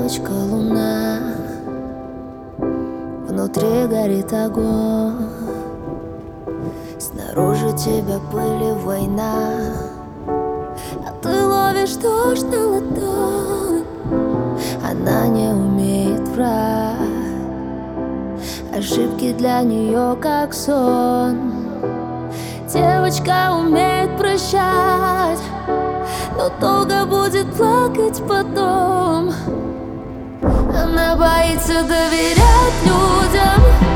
девочка луна, внутри горит огонь. Снаружи тебя пыль и война, а ты ловишь дождь на ладонь. Она не умеет врать, ошибки для нее как сон. Девочка умеет прощать, но долго будет плакать потом. Она боится доверять людям,